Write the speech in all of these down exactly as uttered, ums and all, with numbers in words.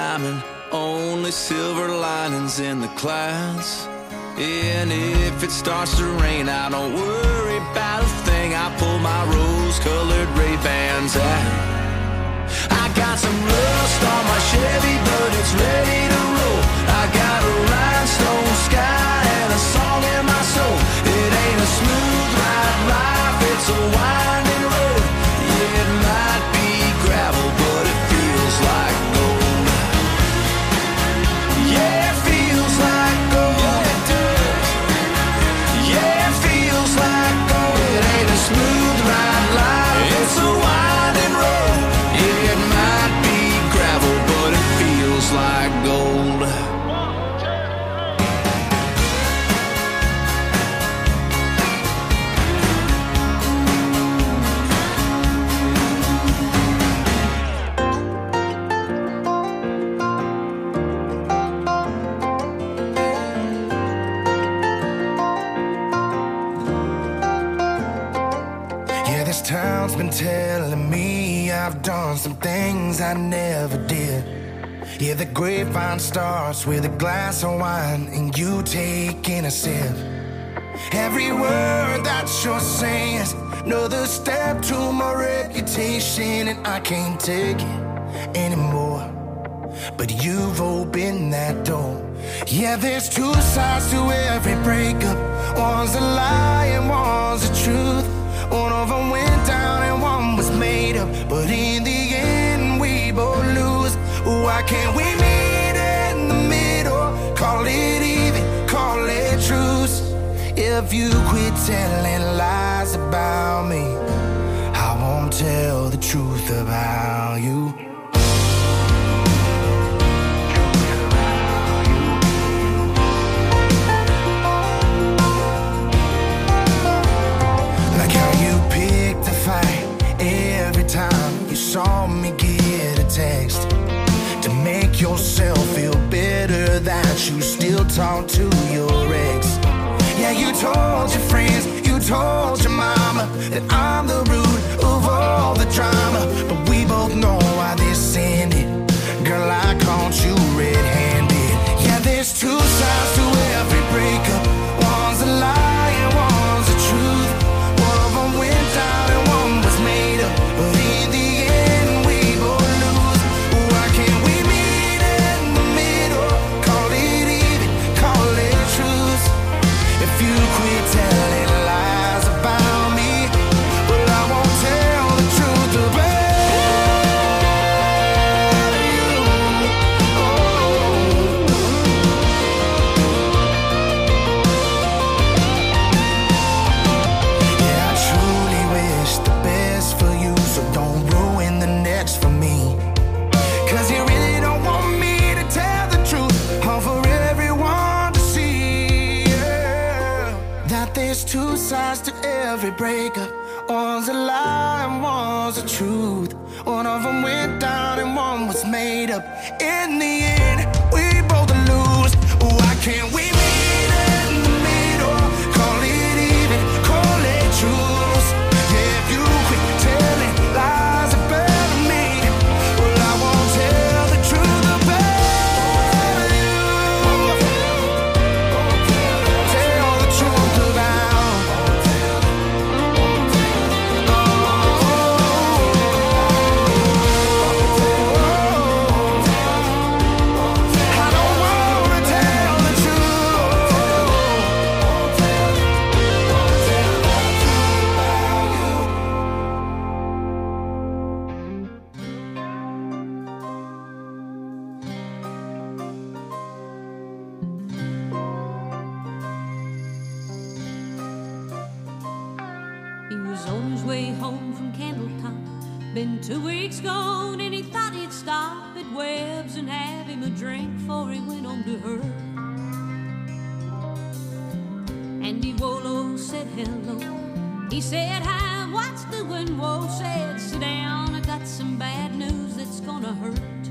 diamond, only silver linings in the clouds. And if it starts to rain, I don't worry about a thing. I pull my rose-colored Ray-Bans out. I got some rust on my Chevy, but it's ready to roll. I got a rhinestone sky and a song in my soul. It ain't a smooth ride life, it's a winding road. Yeah, it might be gravel, but it feels like gold. Yeah, it feels like gold. Yeah, it does. Yeah, it feels like gold. It ain't a smooth ride life, it's a winding road. Yeah, it might be gravel, but it feels like gold. This town's been telling me I've done some things I never did. Yeah, the grapevine starts with a glass of wine and you taking a sip. Every word that you're saying is another step to my reputation, and I can't take it anymore. But you've opened that door. Yeah, there's two sides to every breakup. One's a lie and one's the truth. One of them went down and one was made up, but in the end we both lose. Why can't we meet in the middle? Call it even, call it truce. If you quit telling lies about me, I won't tell the truth about you. Every time you saw me get a text to make yourself feel better that you still talk to your ex. Yeah, you told your friends, you told your mama that I'm the root of all the drama. But we both know why this ended. Girl, I caught you red-handed. Yeah, there's two sides to every breakup. One's a lie and one's the truth. One of them went down and one was made up, but in the end we both lose. Why can't we meet in the middle? Call it even, call it truth. If you quit telling lies about me, well, I won't tell the truth about you. Oh. Yeah, I truly wish the best for you, so don't ruin the next for me. Cause you really don't want me to tell the truth, all for everyone to see. Yeah. That there's two sides to every breakup. One's a lie and one's the truth. One of them went down and one was made up. In the end, we both lose. Why can't we meet in the middle? Call it even, call it truth. Yeah, if you quit telling lies about me, well, I won't tell the truth about you. Tell the truth about. I don't wanna tell the He was on his way home from Candletop. Been two weeks gone and he thought he'd stop at Webb's and have him a drink before he went on to her. Andy Wolo said hello. He said hi, what's doing? Whoa, said sit down, I got some bad news that's gonna hurt.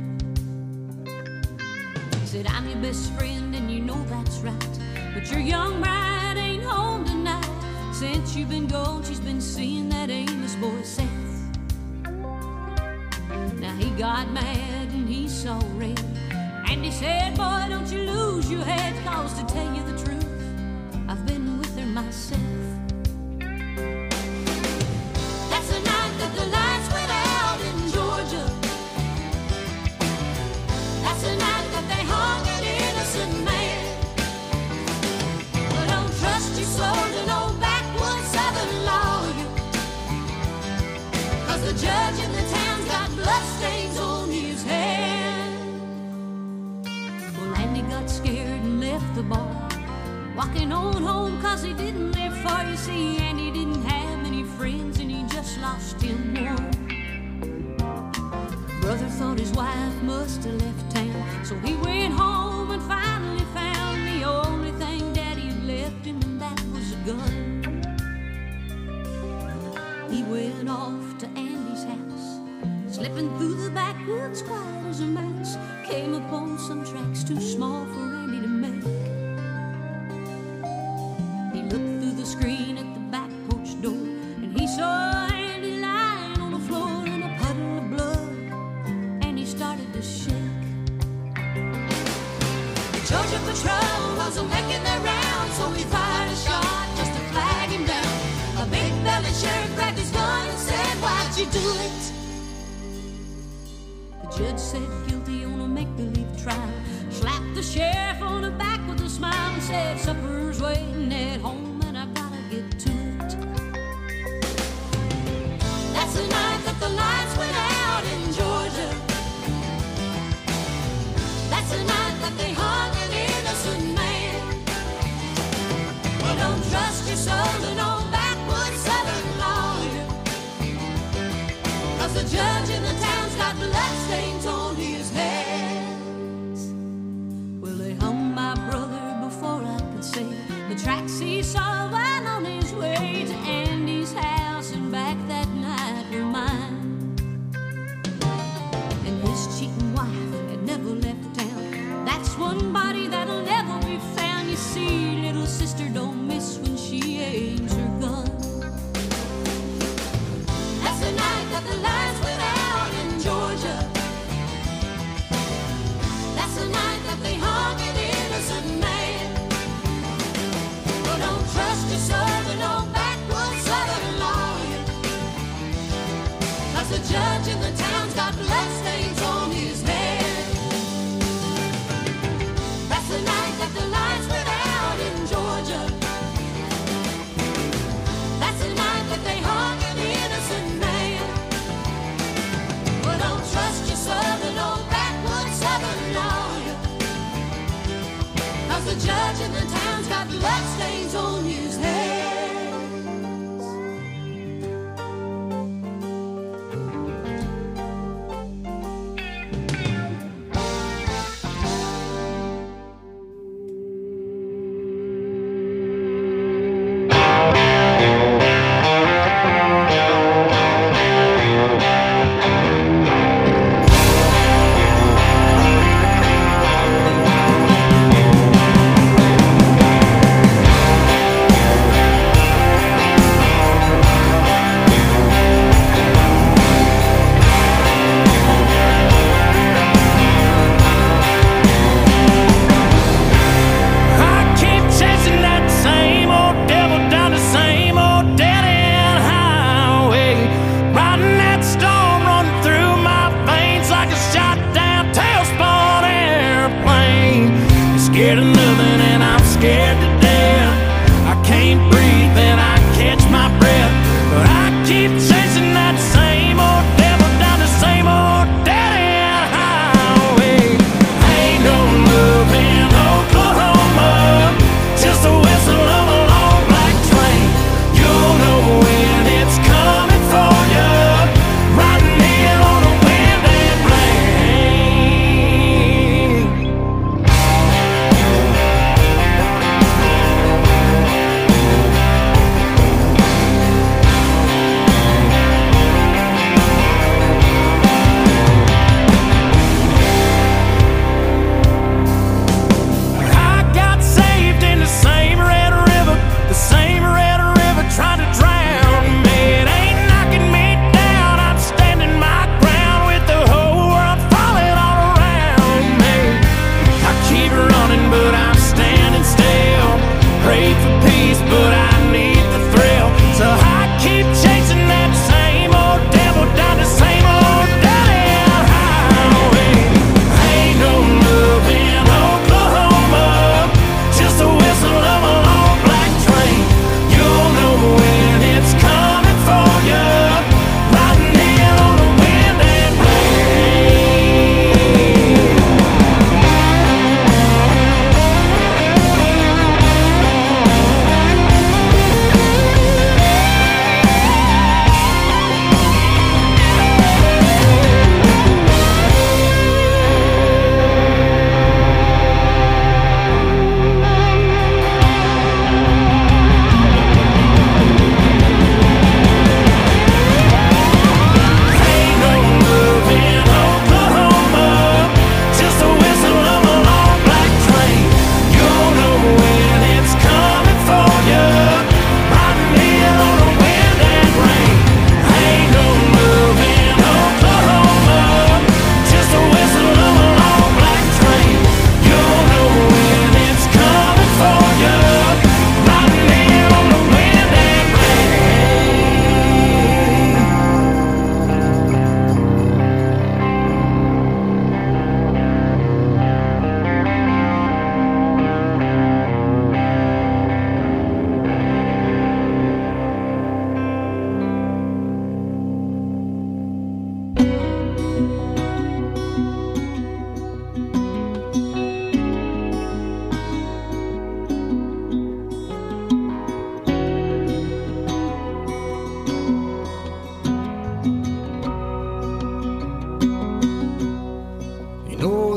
He said I'm your best friend and you know that's right, but your young bride ain't home tonight. Since you've been gone, she's been seeing that Amos boy Seth. Now he got mad and he saw red. said, boy, don't you lose your head, 'cause to tell you the truth, I've been with her myself. That's the night that the lights went out in Georgia. That's the night that they hung an innocent man. But don't trust your soul to no backwoods southern lawyer, 'cause the judge in the town's got bloodstains on his hand. Well, Andy got scared and left the bar, walking on home 'cause he didn't live far. You see, Andy didn't have many friends and he just lost him one. Brother thought his wife must have left town, so he went home and finally found the only thing Daddy had left him, and that was a gun. He went off to Andy's house, slipping through the backwoods quiet as a mouse. Came upon some tracks too small for Andy to make. He looked through the screen at the back porch door, and he saw Andy lying on the floor in a puddle of blood, and he started to shake. The Georgia Patrol wasn't making their rounds, so he fired a shot just to flag him down. A big-bellied sheriff grabbed his gun and said, "Why'd you do it?" The judge said guilty on a make-believe trial, slapped the sheriff on the back with a smile and said, "Supper's waiting at home and I gotta get to it." That's the night that the lights went out in Georgia. That's the night that they hung an innocent man. Well, don't trust your soul to no backwoods southern lawyer, 'cause the judge in the town's got bloodstains on his hands. Well, they hung my brother before I could say the tracks he saw while on his way to Andy's house and back that night were mine. And his cheating wife had never left town. That's one body that'll never be found. You see, little sister don't miss when she aims her gun. That's the night that the lights went out in Georgia. That's the night that they hung an innocent man. Well, don't trust your soul to no backwoods southern lawyer, 'cause the judge in the town's got bloodstains on his head. That's the night that the lights went out in Georgia. That's the night that they hung an innocent man. Well, don't trust your soul to no backwoods southern lawyer, 'cause the judge in the town's got bloodstains on his hands.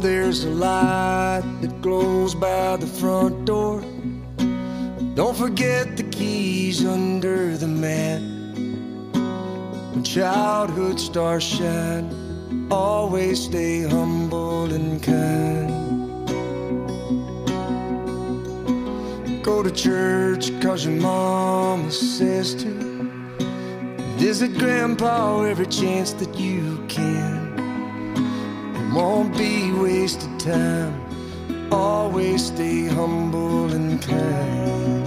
there's a light that glows by the front door. Don't forget the keys under the mat. When childhood stars shine, always stay humble and kind. Go to church cause your mama says to. Visit grandpa every chance that you can. It won't be wasted time. Always stay humble and kind.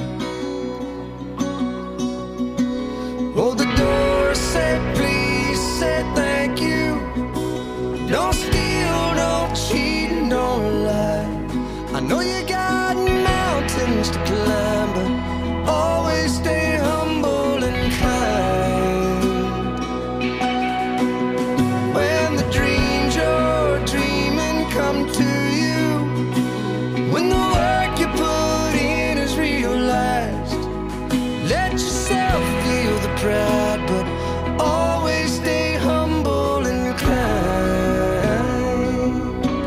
Hold the door, say please, say thank you. Don't steal, don't cheat, and don't lie. I know you got mountains to climb, but always stay humble and kind. When the dreams you're dreaming come to you, when the work you put in is realized, let yourself feel the pride, but always stay humble and kind.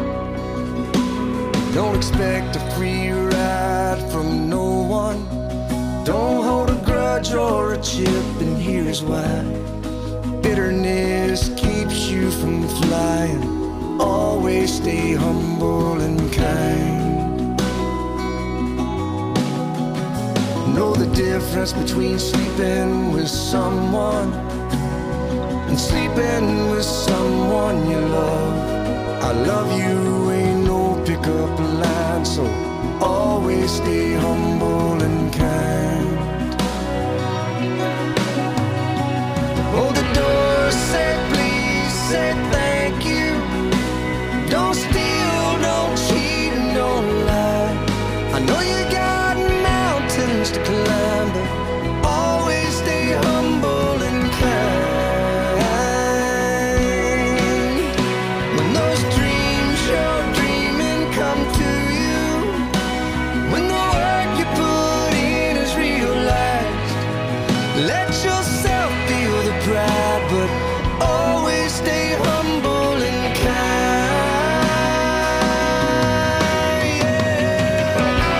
Don't expect a free ride from no one. Don't hold a grudge or a chip, and here's why. Bitterness keeps you from flying. Always stay humble and kind. Know the difference between sleeping with someone and sleeping with someone you love. I love you ain't no pickup line, so always stay humble and kind. Hold the door, say please, say thank you. Don't steal, don't cheat, and don't lie. I know you got mountains to climb, but always stay humble and kind. When those dreams you're dreaming come to you, when the work you put in is realized, let yourself feel the pride, but always stay humble and kind. Yeah.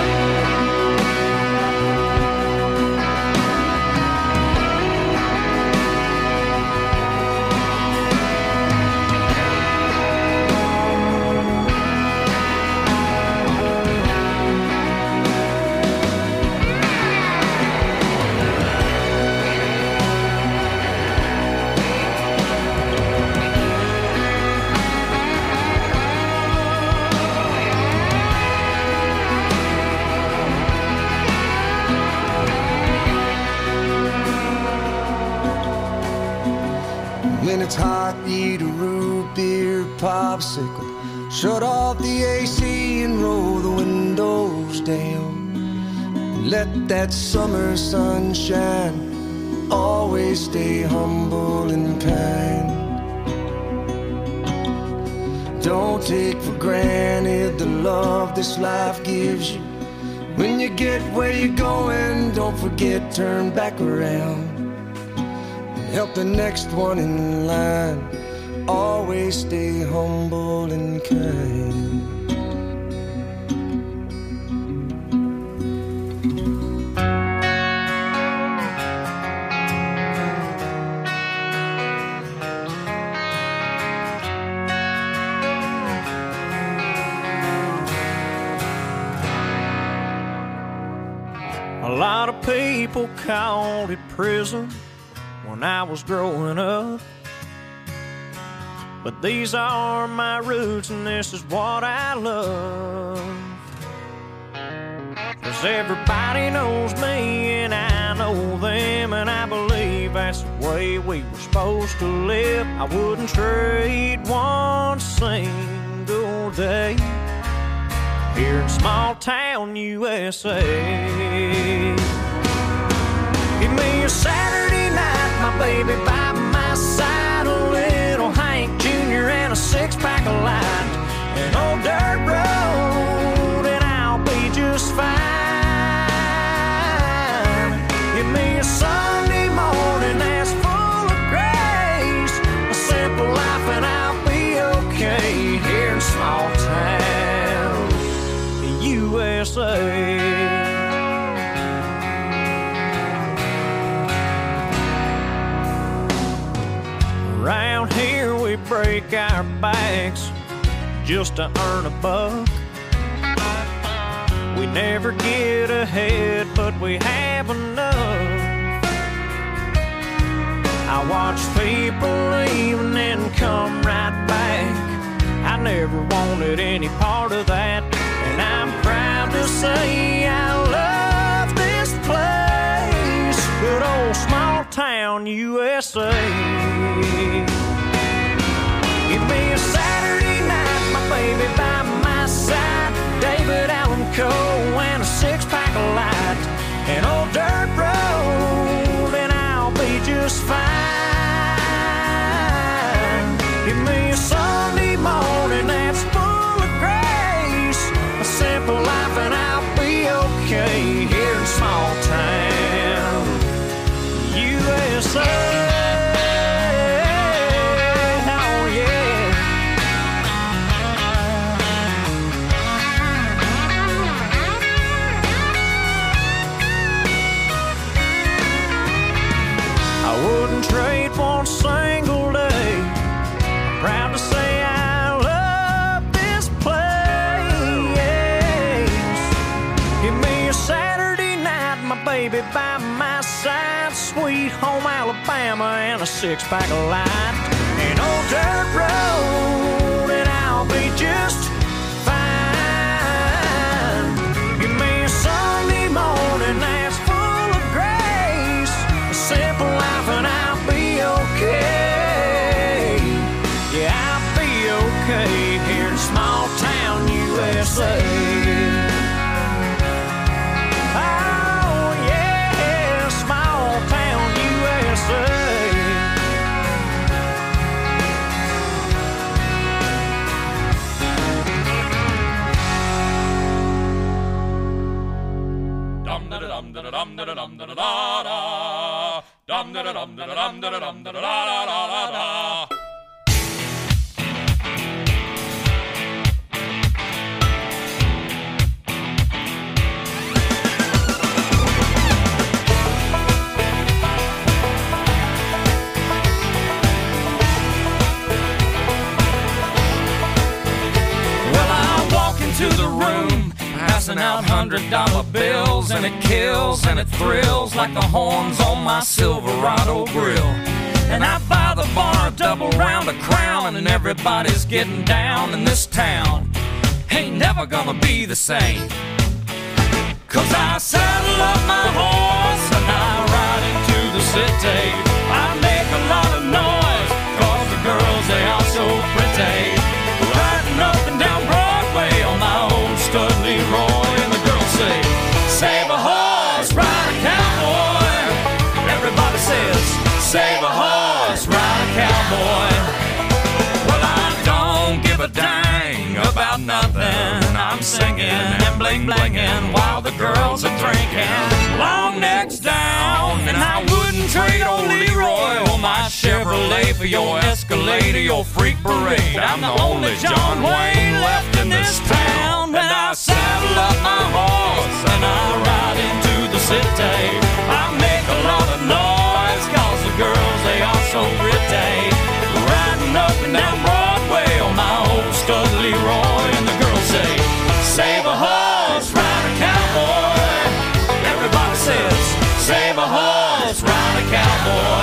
When it's hot, eat a root beer popsicle. Shut off the A C and roll the windows down. Let that summer sun shine. Always stay humble and kind. Don't take for granted the love this life gives you. When you get where you're going, don't forget, turn back around. Help the next one in line. Always stay humble and kind. A lot of people called it prison when I was growing up, but these are my roots and this is what I love. 'Cause everybody knows me and I know them, and I believe that's the way we were supposed to live. I wouldn't trade one single day here in small town U S A. Give me a Saturday night, my baby by my side, a little Hank Junior and a six-pack of light, an old dirt road, and I'll be just fine. Give me a Sunday morning that's full of grace, a simple life, and I'll be okay here in small town A. Around here we break our backs just to earn a buck. We never get ahead, but we have enough. I watch people leave and then come right back. I never wanted any part of that, and I'm proud to say I love this place. Good old small town U S A. Give me a Saturday night, my baby by my side, David Allan Coe and a six-pack of light, an old dirt road, and I'll be just fine. Give me a Sunday morning that's full of grace, a simple life, and I'll be okay here in small town U S A. Trade one single day. I'm proud to say I love this place. Give me a Saturday night, my baby by my side, sweet home Alabama and a six-pack of light, an old dirt road, and I'll be just fine. Give me a Sunday morning that's full of grace, a simple life, and I'll okay. Yeah, I'll be okay here in small town U S A. Oh yeah, small town U S A. Dum da dum da dum da dum da da da. Dum da dum da dum da dum da da da da da. Well, I walk into the room, passing out hundred dollar bills, and it kills and it thrills like the horns on my Silverado grill. And I buy the bar a double round of Crown, and everybody's getting down in this town. Ain't never gonna be the same, 'cause I saddle up my horse and I ride into the city. I make a lot of noise, 'cause the girls, they are so pretty. Riding up and down Broadway on my old stud Leroy, and the girls say, save a horse, ride a cowboy. Everybody says, save a horse, ride a cowboy. Well, I don't give a dang about nothing. I'm singing and bling blinging while the girls are drinking. Long necks down, and I wouldn't trade old Leroy or my Chevrolet for your Escalade or your freak parade. I'm the only John Wayne left in this town, and I saddle up my horse and I ride into the city. I make a lot of noise, 'cause the girls, they are so pretty. Riding up and down Broadway on my old stud Leroy, and the girls say, save a horse, ride a cowboy. Everybody says, save a horse, ride a cowboy.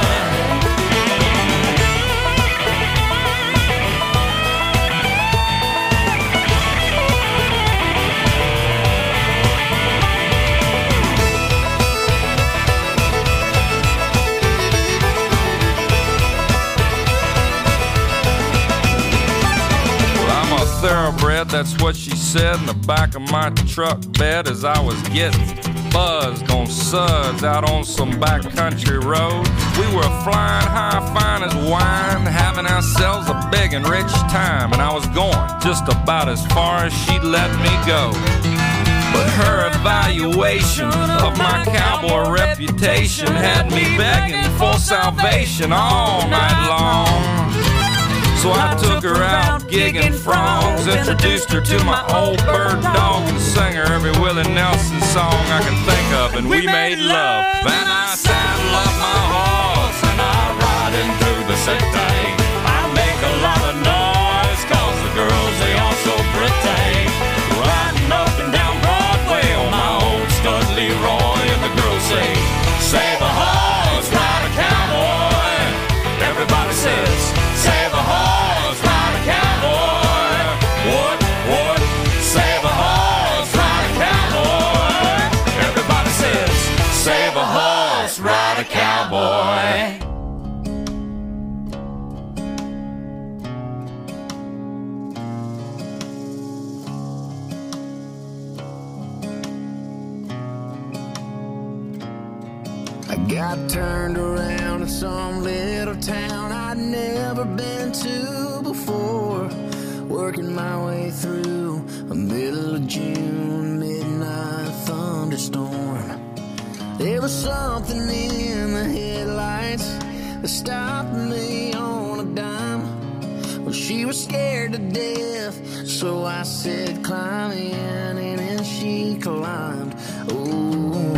Thoroughbred, that's what she said in the back of my truck bed as I was getting buzzed on suds out on some backcountry road. We were flying high, fine as wine, having ourselves a big and rich time, and I was going just about as far as she'd let me go. But her evaluation of my cowboy reputation had me begging for salvation all night long. So I took her out gigging frogs, introduced her to my old bird dog, and sang her every Willie Nelson song I can think of, and we made love. Then I saddle up my horse and I ride in through the city. I make a lot of noise, cause the girls, they all so pretty. Riding up and down Broadway on my old stud Leroy, and the girls say, save a horse, ride a cowboy. Everybody says, save a horse, ride a cowboy. What, what, save a horse, ride a cowboy. Everybody says, save a horse, ride a cowboy. I got turned around in some little town I'd never been to before, working my way through a middle of June midnight thunderstorm. There was something in the headlights that stopped me on a dime. Well, she was scared to death, so I said climb in, and then she climbed. Ooh,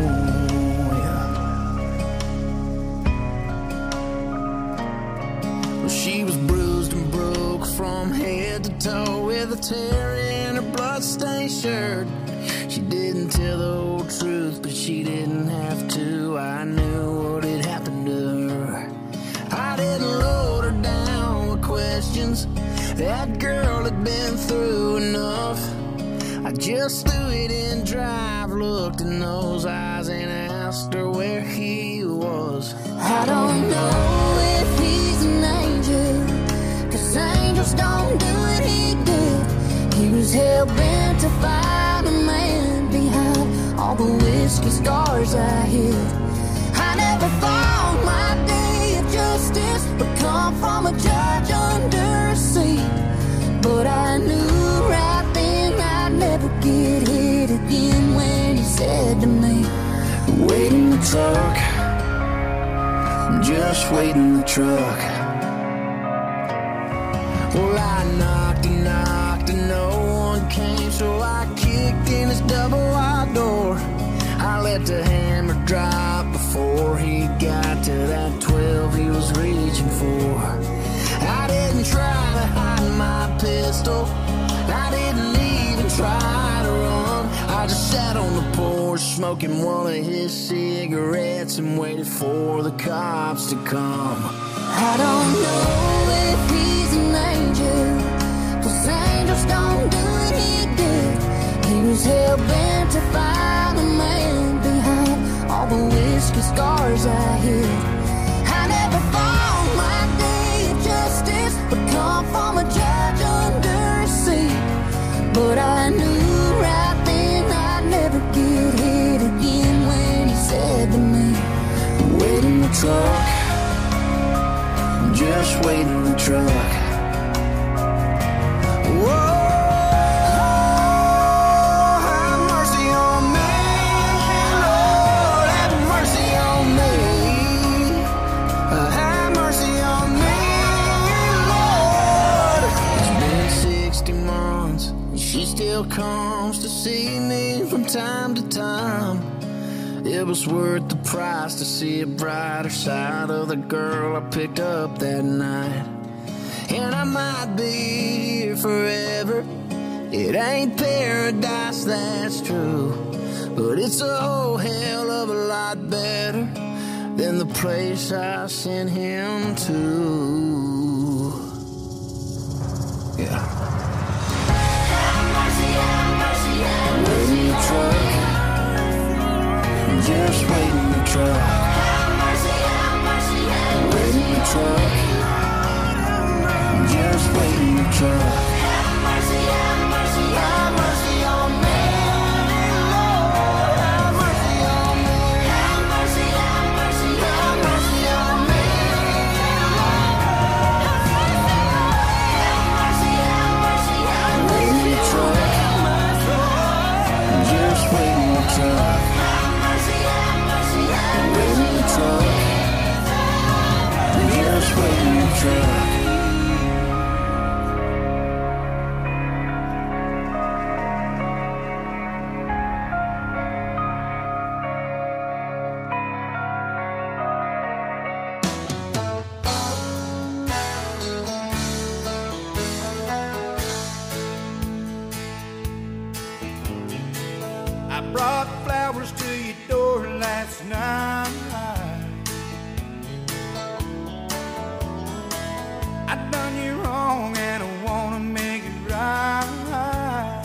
she was bruised and broke from head to toe, with a tear in her bloodstained shirt. She didn't tell the whole truth, but she didn't have to. I knew what had happened to her. I didn't load her down with questions. That girl had been through enough. I just threw it in drive, looked in those eyes, and asked her where he was. I don't know if he's an angel, 'cause angels don't do what he did. He was hell-bent to find a man behind all the whiskey scars I hid. I never thought my day of justice would come from a judge under a seat, but I knew right then I'd never get hit again when he said to me, wait in the truck, just wait in the truck. Well, I knocked and knocked and no one came, so I kicked in his double wide door. I let the hammer drop before he got to that twelve he was reaching for. I didn't try to hide my pistol, I didn't even try to run. I just sat on the porch smoking one of his cigarettes and waited for the cops to come. I don't know if he's an angel, 'cause angels don't do what he did. He was hell-bent to find a man behind all the whiskey scars I hid. I never thought my day of justice would come from a judge under a seat, but I knew right then I'd never get hit again when he said to me, wait in the truck, just wait in the truck. Whoa, have mercy on me, Lord, have mercy on me. Have mercy on me, Lord. It's been sixty months and she still comes to see me from time to time. It was worth the price to see a brighter side of the girl I picked up that night. And I might be here forever. It ain't paradise, that's true, but it's a whole hell of a lot better than the place I sent him to. Yeah. Have mercy, have mercy, have mercy. Wait in the truck, just wait in the truck. Have mercy, have mercy, have mercy. Wait in the truck, just wait in the truck. Have mercy, have mercy, have mercy on me, Lord, have mercy on me. Have mercy, have mercy, have mercy on me, Lord. Have mercy, have mercy, have mercy. Wait in the truck, just wait in the truck. Wait in the truck, just wait in the truck. brought flowers to your door last night. I done you wrong and I wanna make it right.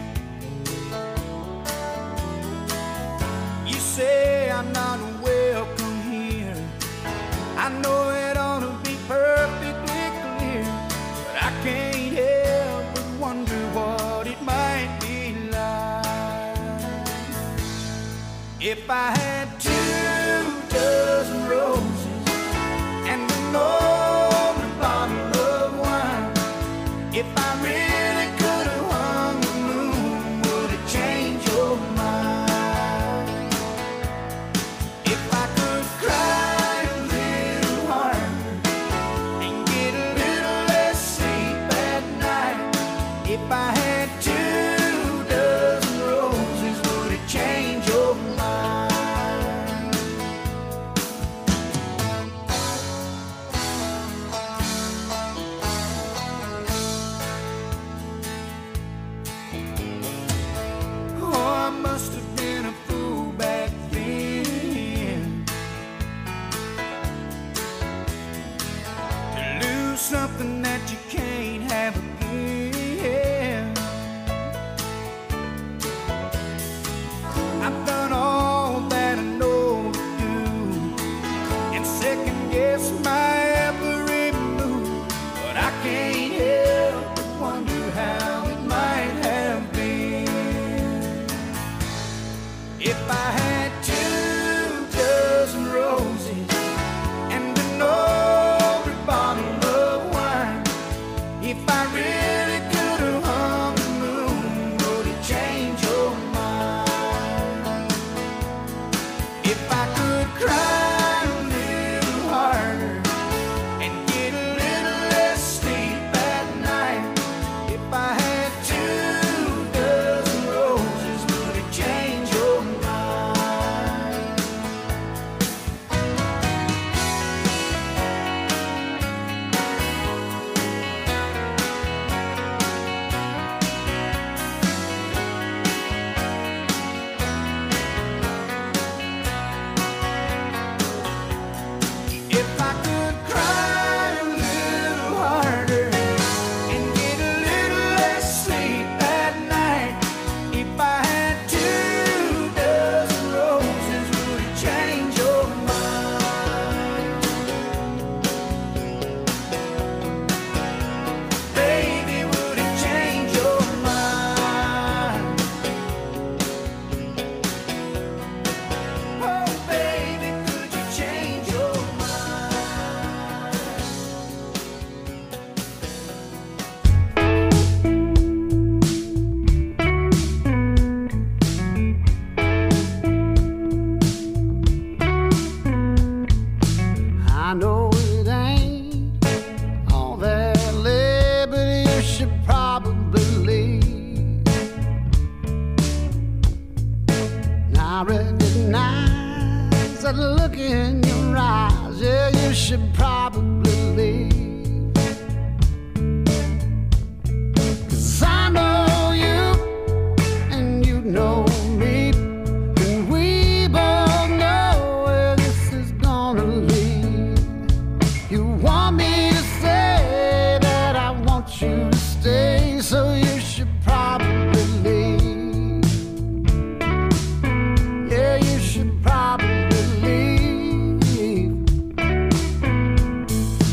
You say I'm not welcome here. I know it ought to be perfectly clear, but I can't help but wonder what it might be like if I had two dozen roses and an old bottle of wine. If I really could have hung the moon, would it change your mind? If I could cry a little harder and get a little less sleep at night. If I had two dozen roses, would it change your mind? Oh, I must have been a fool back then to lose something that you can't have again. I've done all that I know to do and second guess my every move, but I can't help but wonder how it might have been if I had two dozen roses and an old bottle of wine. If I really could have hung the moon, would it change your mind? If I could cry a little harder and get a little less sleep at night. If I had two dozen roses, would it change your mind? If I could cry a little harder and get a little less sleep at night. If I had two dozen roses, would it change your mind? Baby, would it change your mind? Oh, baby, could you change your mind? I know it ain't all that lit, but you should probably leave. I recognize that look in your eyes. Yeah, you should probably leave. 'Cause I know you and you know me, and we both know where this is gonna lead. You want me to say that I want you to stay, so you should probably leave. Yeah, you should probably leave.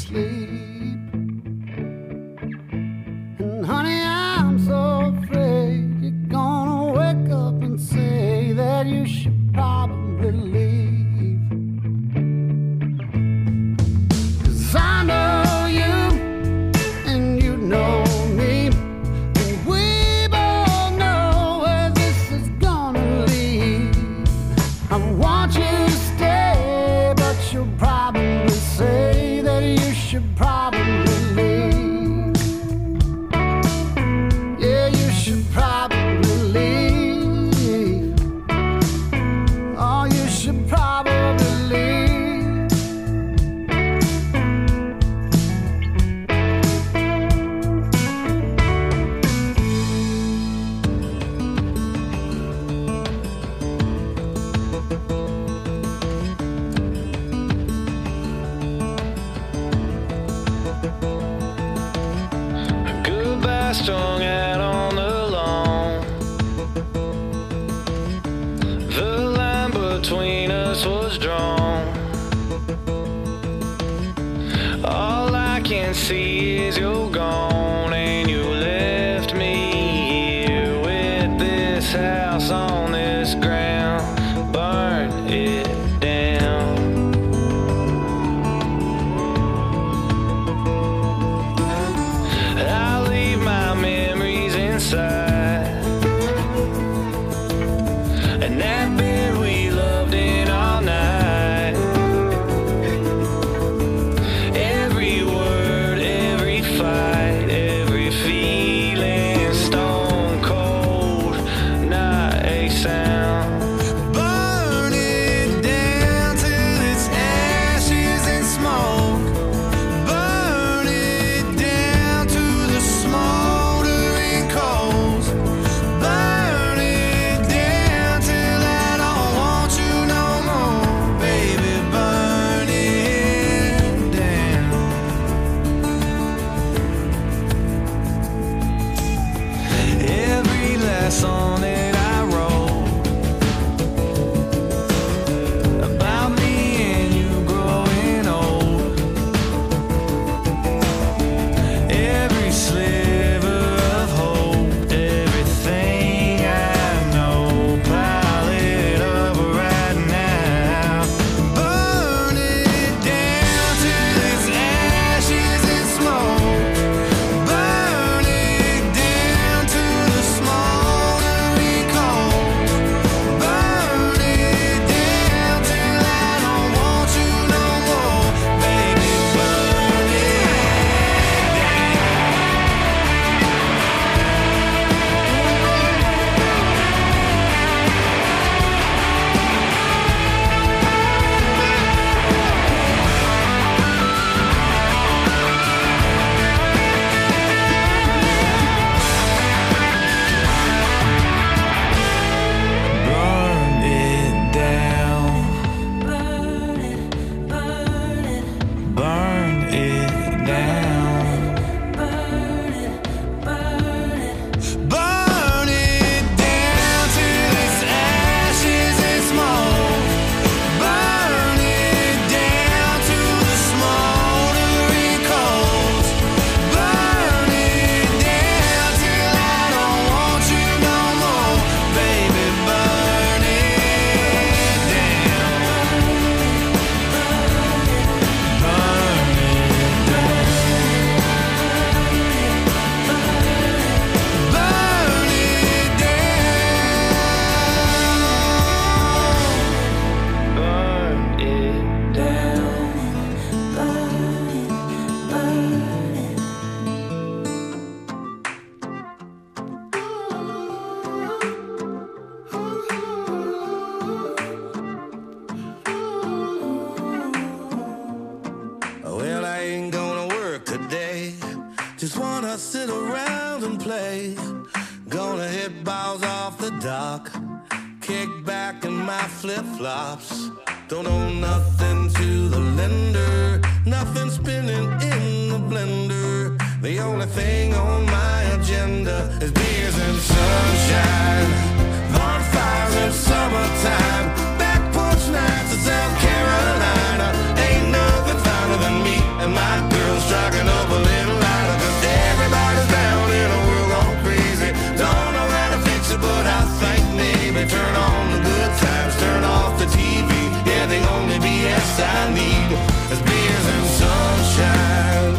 sleep. And honey, I'm so afraid you're gonna wake up and say that you should probably leave. 'Cause I know you and you know me, and we both know where this is gonna lead. I want you to stay, but you'll probably say that you should probably leave. Yeah, you should probably leave. Oh, you should probably leave. Goodbye strung out on the lawn. The line between us was drawn. All I can see is you're gone, and you left me here with this house on this ground. Burn it down. I'll leave my memories inside, and that bed we loved in all night. Every word, every fight, every feeling, stone cold, not a sound. Burn it down till it's ashes and smoke. Burn it down to the smoldering coals. Burn it down till I don't want you no more, baby. Burn it down. Every last song that I wrote about me and you growing old. Every sliver of hope, everything I know, pile it up right now. Burn it down till it's ashes and smoke. Burn it down to the smoldering coals. Burn it down till I don't want you no more, baby. Burn it down. Burn it down. Burn it, burn it. Burn it down. Burn it, burn it. Burn it down till it's ashes and smoke. Burn it down to the smoldering coals. Burn it down till I don't want you no more, baby. Burn it down. Burn it down. Burn it Well, I ain't gonna work today. Just wanna sit around and play. Gonna hit balls off the dock. Kick back in my flip-flops. Don't owe nothing to the lender. Nothing spinning in the blender. The only thing on my agenda is beers and sunshine. Bonfires in summertime. Back porch nights in South Carolina. Ain't nothing finer than me and my girl. S I need is beers and sunshine.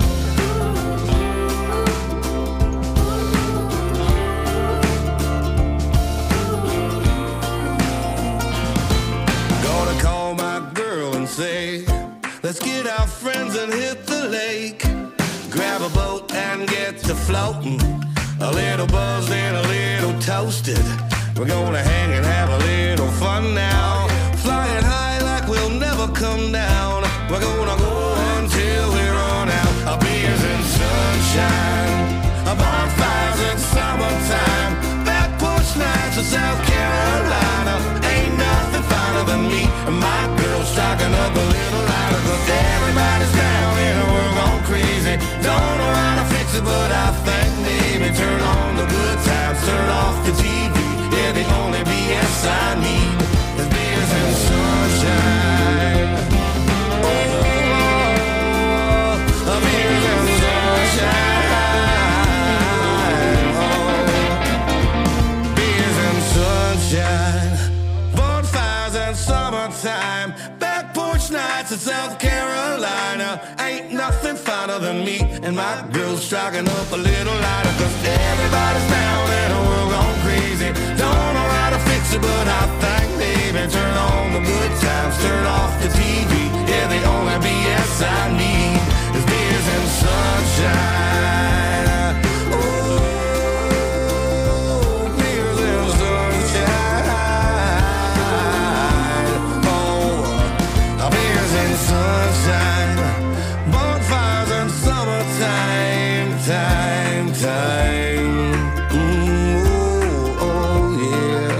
Gonna call my girl and say, let's get our friends and hit the lake. Grab a boat and get to floating. A little buzzed and a little toasted. We're gonna hang and have a little fun now. Flying high like we'll never come down. We're gonna go until we run out. Our beers and sunshine, our bonfires in summertime, back porch nights in South Carolina. Ain't nothing finer than me and my girl striking up a little lighter. Cause everybody's down and we're gone crazy. Don't know how to fix it, but I think maybe turn on the good times, turn off the T V. Yeah, the only B S I need is beers and sunshine. Oh, oh, beers and sunshine. Oh, beers and sunshine. Bonfires and summertime, back porch nights in South Carolina. Ain't nothing finer than me and my girl striking up a little lighter. Cause everybody's down and we're gone crazy. Don't know how to fix it, but I think maybe turn on the good times, turn off the T V. Yeah, the only B S I need is beers and sunshine. Oh, beers and sunshine. Oh, beers and sunshine. Bonfires and summertime, time, time. Ooh, oh, oh, yeah.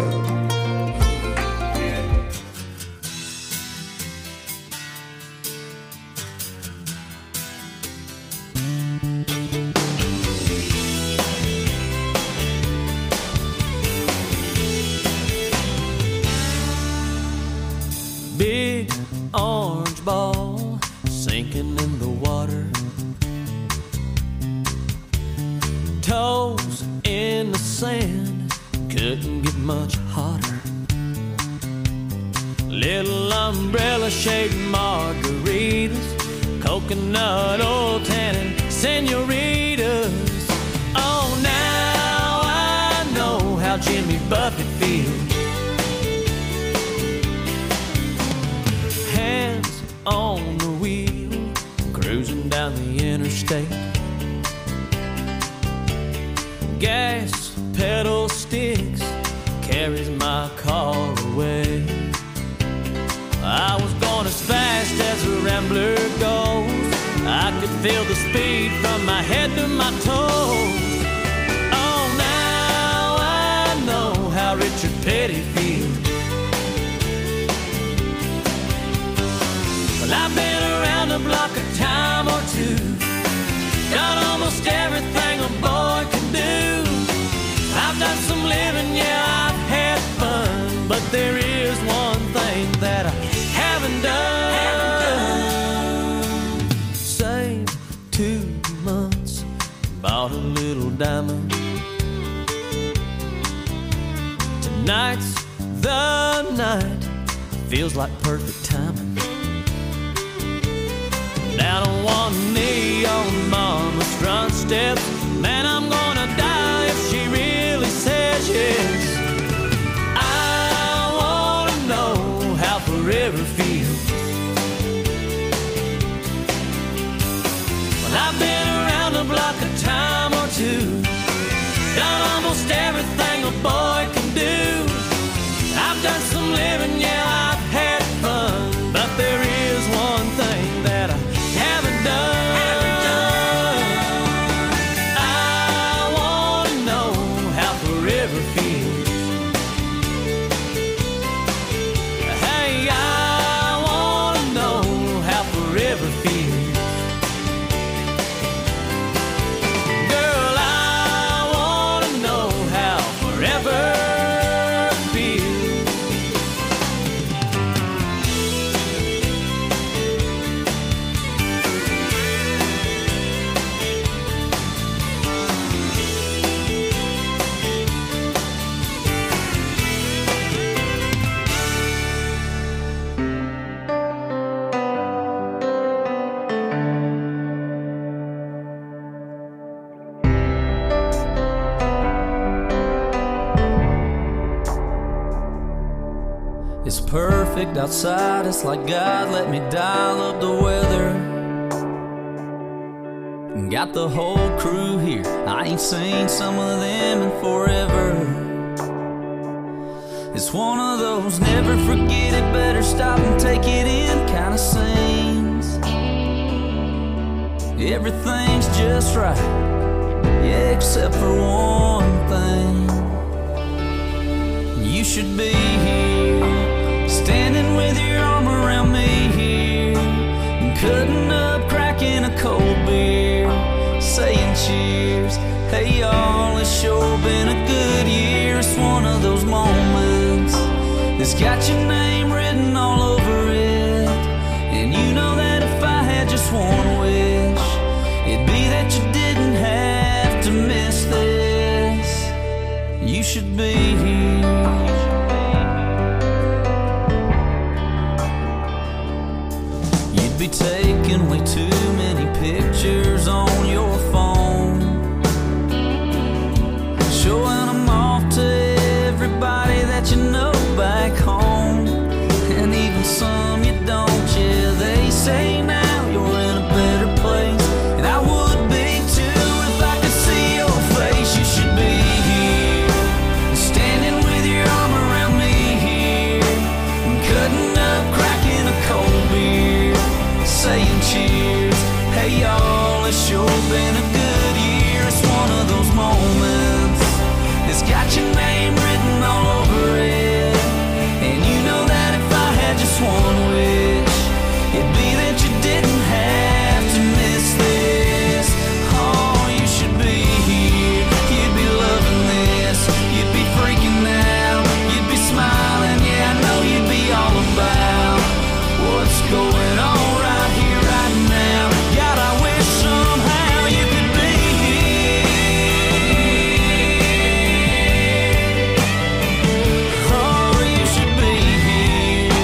Big orange ball sinking in the water. Toes in the sand, couldn't get much hotter. Little umbrella shaped margaritas, coconut oil tannin senoritas. Oh, now I know how Jimmy Buffett feels. Hands on the wheel, cruising down the interstate. Gas pedal sticks, carries my car away. I was going as fast as a rambler goes. I could feel the speed from my head to my toes. Oh, now I know how Richard Petty feels. Well, I've been around the block a time or two, done almost everything a boy can do. I've done some living, yeah, I've had fun, but there is one thing that I haven't done. Haven't done. Saved two months, bought a little diamond. Tonight's the night, feels like perfect timing. Down on one knee on mama's front steps, man, I'm gonna die if she really says yes. I wanna know how forever feels. Well, I've been around the block a time or two, done almost everything a boy can do. I've done some living, yeah, I've had fun, but there is one thing that I haven't done. Haven't done. I wanna know how forever feels. Hey, I wanna know how forever feels. perfect outside. It's like God let me dial up the weather. Got the whole crew here. I ain't seen some of them in forever. It's one of those never forget it, better stop and take it in kind of scenes. Everything's just right, yeah, except for one thing. You should be here, standing with your arm around me here, cutting up, cracking a cold beer, saying cheers. Hey y'all, it's sure been a good year. It's one of those moments that's got your name written all over it. And you know that if I had just one wish, it'd be that you didn't have to miss this. You should be here. You'd be taking way too many pictures on your phone, showing them off to everybody that you know back home, and even some you don't. Yeah, they say now you're in a better place, and I would be too if I could see your face. You should be here, standing with your arm around me here, cutting up, cracking a cold beer, saying cheers. Hey y'all, it's sure been a good year. It's one of those moments that's got your name written all over it. And you know that if I had just one wish, it'd be that you didn't have to miss this. Oh, you should be here, you'd be loving this, you'd be freaking out, you'd be smiling. Yeah, I know you'd be all about what's going on right here, right now. God, I wish somehow you could be here. Oh, you should be here.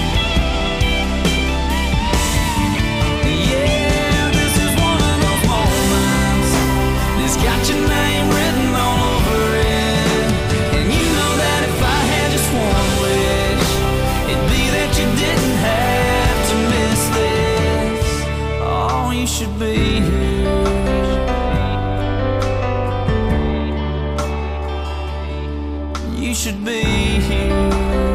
Yeah, this is one of those moments that's got your name written all over it. And you know that if I had just one wish, it'd be that you didn't have to miss this. Oh, you should be here. You should be here.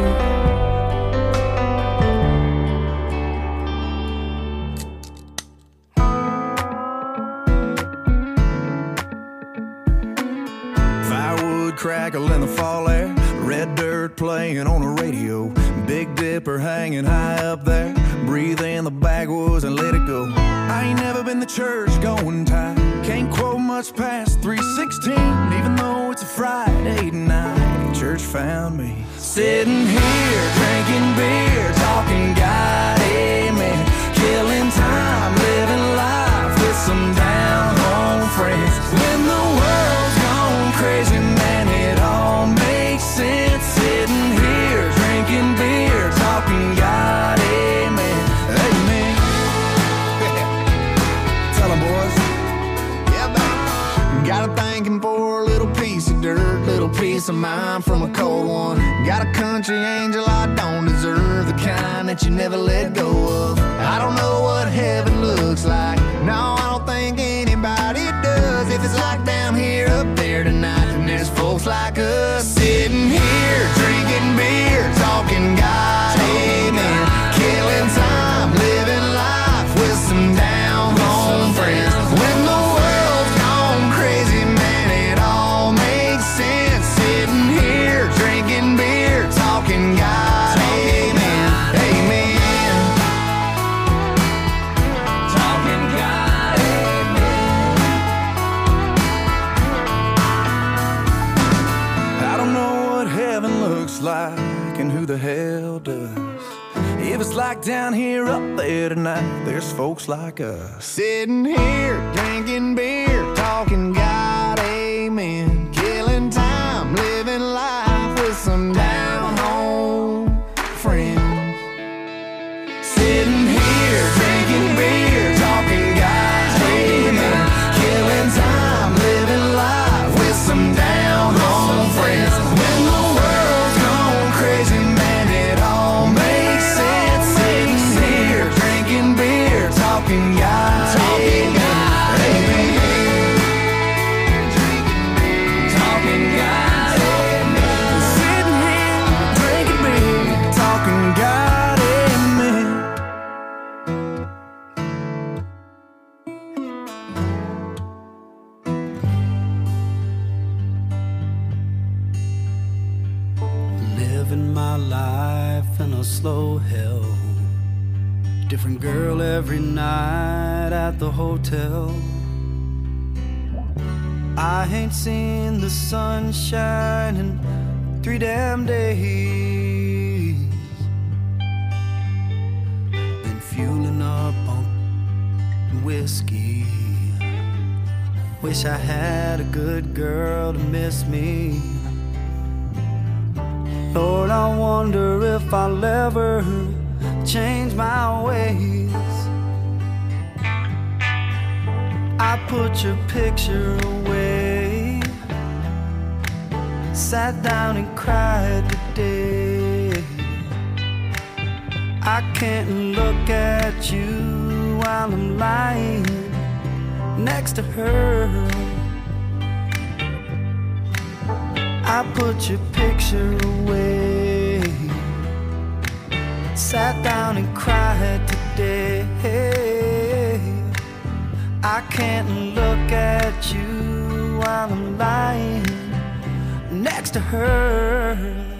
Firewood crackle in the fall air, red dirt playing on the radio, Big Dipper hanging high up there. Breathe in the backwoods and let it go. I ain't never been to church going type, can't quote much past three sixteen, even though it's a Friday night. Church found me sitting here drinking beer, talking God, amen, killing time, living life with some down home friends. When the world's gone crazy, man, it all makes sense. Sitting here drinking beer, talking God, amen, amen. Tell 'em, boys. Yeah, baby. Got a thanking for a little piece of dirt, little piece of mind from a cold one. Got a country angel I don't deserve, the kind that you never let go of. I don't know what heaven looks like, no, I don't think anybody does. If it's like down here, up there tonight, then there's folks like us sitting here drinking beer, talking God, amen, killing time, living life with some down home friends. When the world's gone crazy, man, it all makes sense. Sitting here drinking beer, talking God, amen, amen, talking God, amen. I don't know what heaven looks like and who the hell does. If it's like down here, up there tonight, there's folks like us sitting here drinking beer, talking God, amen, killing time, living life with some down home friends. Sitting here drinking beer, talking God, amen, killing time, living life with some down home friends. When the world's gone crazy, man, it all makes my life in a slow hell. Different girl every night at the hotel. I ain't seen the sun shine in three damn days. Been fueling up on whiskey. Wish I had a good girl to miss me. Lord, I wonder if I'll ever change my ways. I put your picture away, sat down and cried today. I can't look at you while I'm lying next to her. I put your picture away, sat down and cried today. I can't look at you while I'm lying next to her.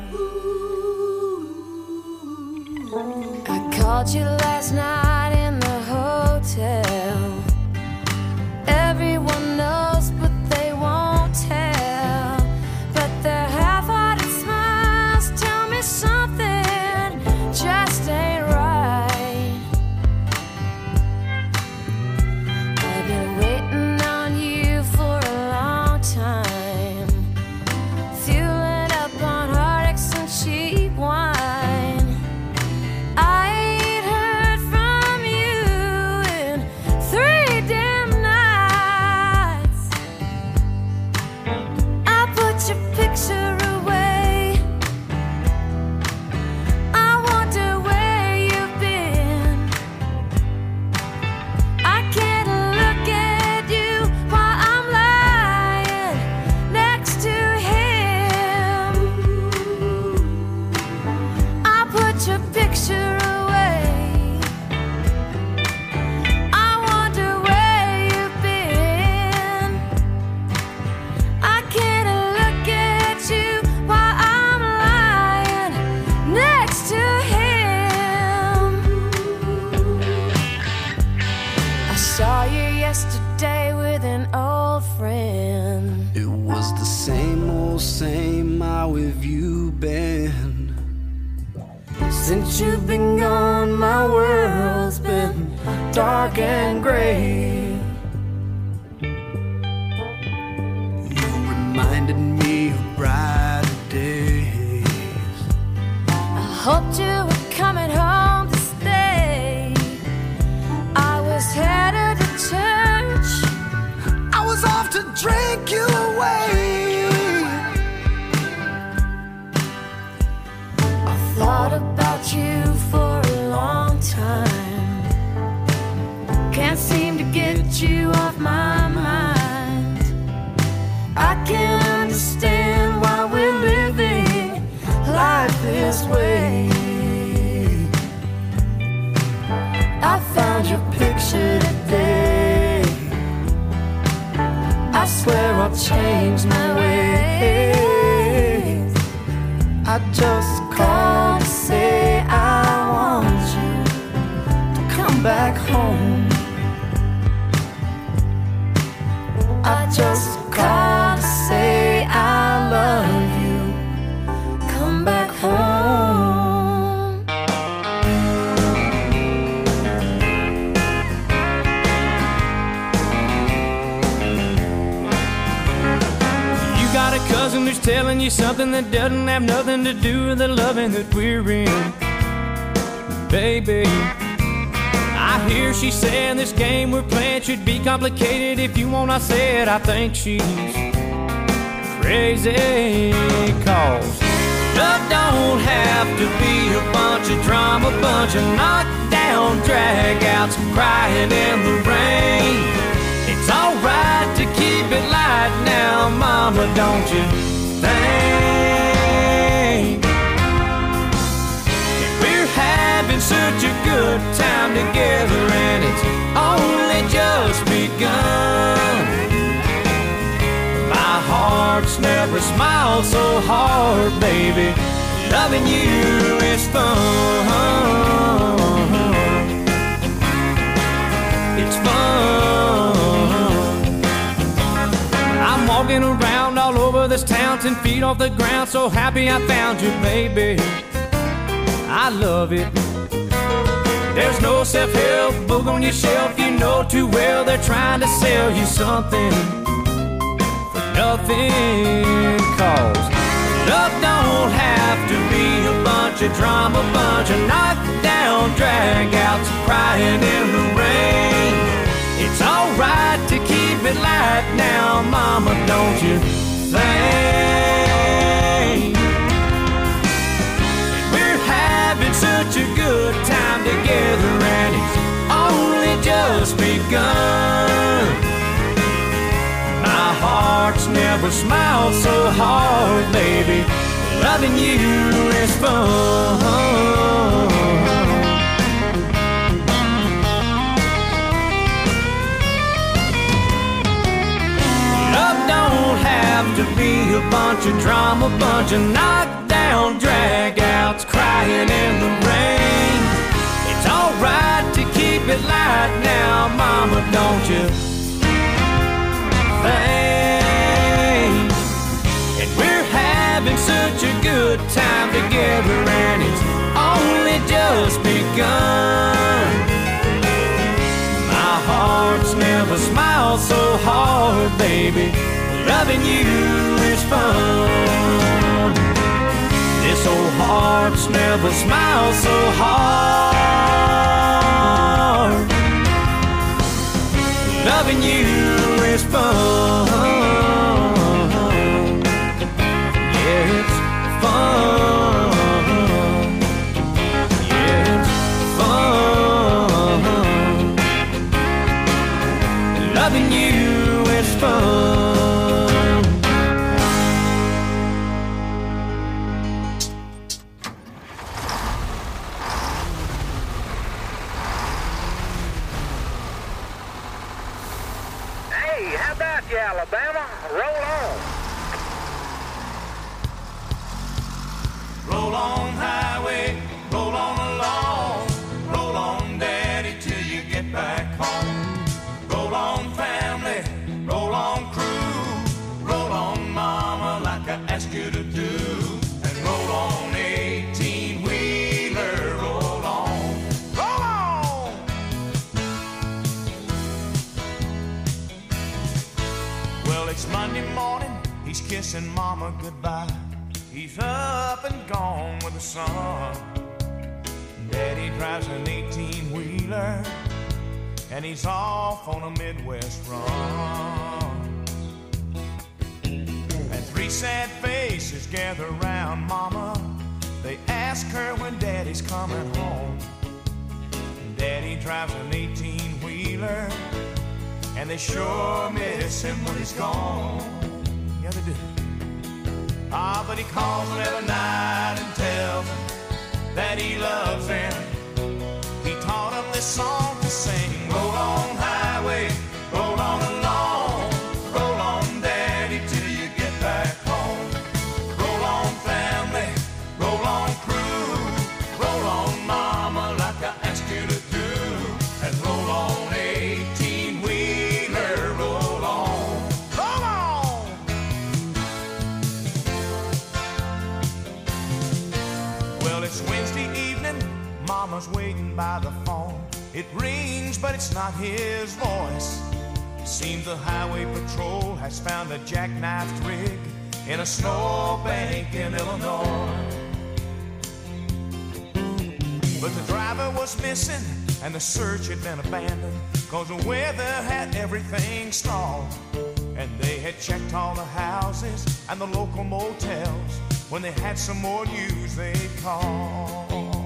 I called you last night in the hotel. Everyone knows, but they won't tell. But their half-hearted smiles tell me something just ain't right. I've been waiting on you for a long time, fueling up on heartaches and cheap wine. I ain't heard from you in three damn nights. I put your picture away. I wonder where you've been. I can't look at you while I'm lying next to him. I put your picture away. I wonder where you've been. I can't look at you while I'm lying next to him. I saw you yesterday with an old friend. It was the same old same. How have you been? Since you've been gone, my world's been dark and gray. You reminded me of brighter days. I hoped you were coming home to stay. I was headed to church. I was off to drink you away. I thought about you for a long time. Can't seem to get you off my mind. I can't understand why we're living life this way. I found your picture today. I swear I'll change my ways. I just called to say I want you to come back home. I just called to say I love you. Come back home. You got a cousin who's telling you something that doesn't have nothing to do with the loving that we're in. Baby, I hear she saying this game we're playing should be complicated. If you want, I said I think she's crazy. Cause love don't have to be a bunch of drama, bunch of knockdown dragouts, crying in the rain. It's alright to keep it light now, mama, don't you think? We're having such a good time together, and it's only just begun. My heart's never smiled so hard, baby. Loving you is fun. It's fun. I'm walking around all over this town, ten feet off the ground, so happy I found you, baby. I love it. There's no self-help book on your shelf. You know too well they're trying to sell you something for nothing. Cause love don't have to be a bunch of drama, a bunch of knockdown drag-outs, crying in the rain. It's alright to keep it light now, mama, don't you think? We're having such a good time together, and it's only just begun. My heart's never smiled so hard, baby. Loving you is fun. Love don't have to be a bunch of drama, bunch of knockdown drag-outs, crying in the rain. It's alright to keep it light now, mama, don't you think? And we're having such a good time together, and it's only just begun. My heart's never smiled so hard, baby. Loving you is fun. This old heart's never smiled so hard. Loving you is fun. Yeah, it's fun. Yeah, it's fun. Loving you is fun. Alabama, roll on. Roll on, highway, roll on along. Roll on, daddy, till you get back home. Roll on, family, roll on, crew. Roll on, mama, like I asked you to do. And roll on, eighteen-wheeler, roll on. Roll on! Well, it's Monday morning, he's kissing mama goodbye. He's up and gone with the sun. Daddy drives an eighteen-wheeler, and he's off on a Midwest run. And three sad faces gather around mama. They ask her when daddy's coming home. Daddy drives an eighteen-wheeler, and they sure miss him when he's gone. Yeah, they do. Ah, but he calls them every night and tells them that he loves them. He taught them this song to sing. Roll on, highway, roll on along. Roll on, daddy, till you get back home. Roll on, family, roll on, crew. Roll on, mama, like I asked you to do. And roll on, eighteen-wheeler, roll on. Roll on! Well, it's Wednesday evening, mama's waiting by the phone. It rings, but it's not his voice. It seems the highway patrol has found a jackknifed rig in a snowbank in Illinois. But the driver was missing, and the search had been abandoned, cause the weather had everything stalled. And they had checked all the houses and the local motels. When they had some more news, they'd call.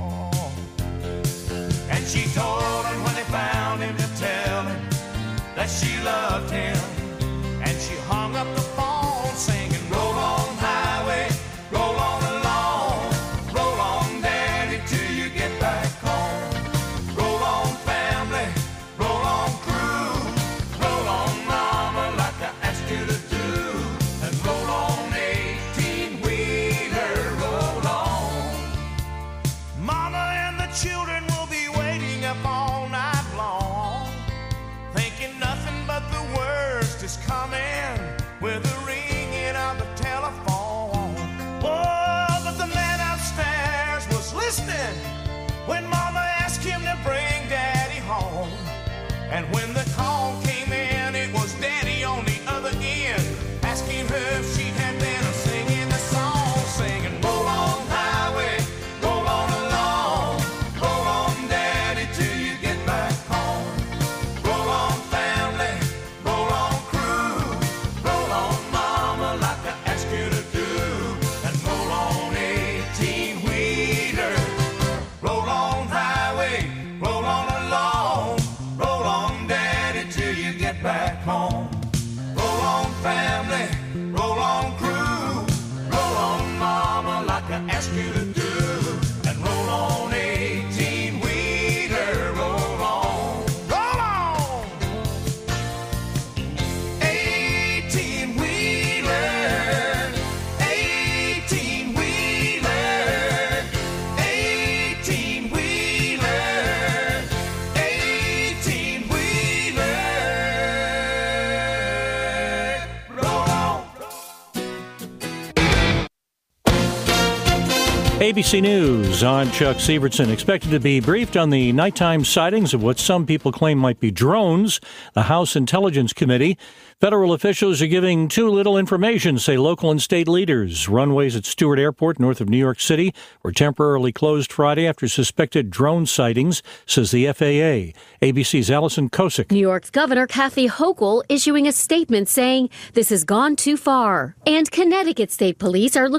And she told him when they found him to tell him that she loved him. And she hung up the phone singing, roll on, highway, roll on along. Roll on, daddy, till you get back home. Roll on, family, roll on, crew. Roll on, mama, like I asked you to do. And roll on, eighteen-wheeler, roll on. A B C News, I'm Chuck Severson. Expected to be briefed on the nighttime sightings of what some people claim might be drones. The House Intelligence Committee. Federal officials are giving too little information, say local and state leaders. Runways at Stewart Airport, north of New York City, were temporarily closed Friday after suspected drone sightings, says the F A A. A B C's Allison Kosick. New York's Governor Kathy Hochul issuing a statement saying this has gone too far. And Connecticut State Police are looking